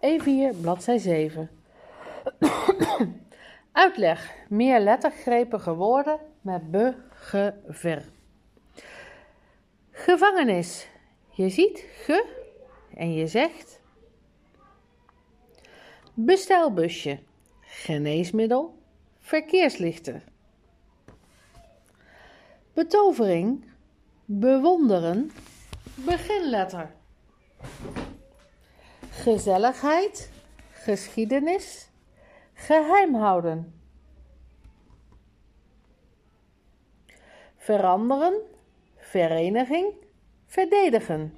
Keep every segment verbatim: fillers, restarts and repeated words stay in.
E vier, bladzij zeven. Uitleg. Meer lettergrepige woorden met be, ge, ver. Gevangenis. Je ziet ge en je zegt. Bestelbusje. Geneesmiddel. Verkeerslichten. Betovering. Bewonderen. Beginletter. Gezelligheid. Geschiedenis. Geheim houden. Veranderen. Vereniging. Verdedigen.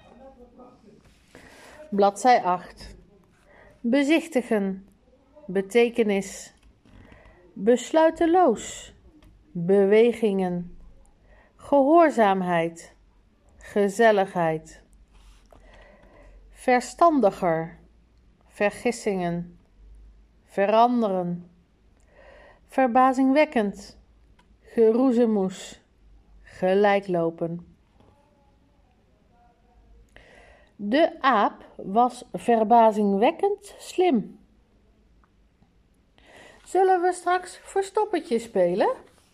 Bladzij acht. Bezichtigen. Betekenis. Besluiteloos. Bewegingen. Gehoorzaamheid. Gezelligheid. Verstandiger. Vergissingen. Veranderen. Verbazingwekkend. Geroezemoes. Gelijklopen. De aap was verbazingwekkend slim. Zullen we straks verstoppertje spelen?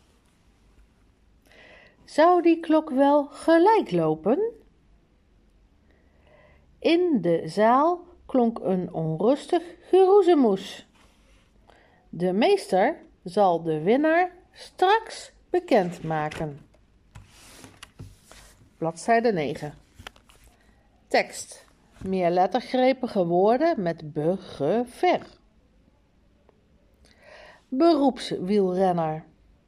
Zou die klok wel gelijk lopen? In de zaal klonk een onrustig geroezemoes. De meester zal de winnaar straks bekendmaken. Bladzijde negen. Tekst. Meer lettergrepige woorden met be, ge, ver. Beroepswielrenner.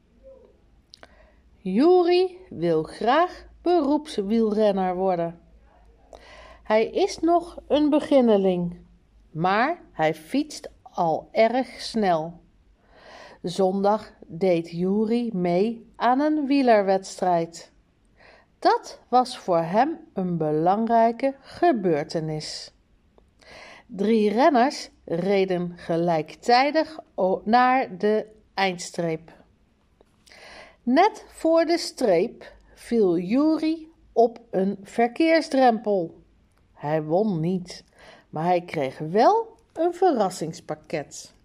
Juri wil graag beroepswielrenner worden. Hij is nog een beginneling, maar hij fietst al erg snel. Zondag deed Juri mee aan een wielerwedstrijd. Dat was voor hem een belangrijke gebeurtenis. Drie renners reden gelijktijdig naar de eindstreep. Net voor de streep viel Juri op een verkeersdrempel. Hij won niet, maar hij kreeg wel een verrassingspakket.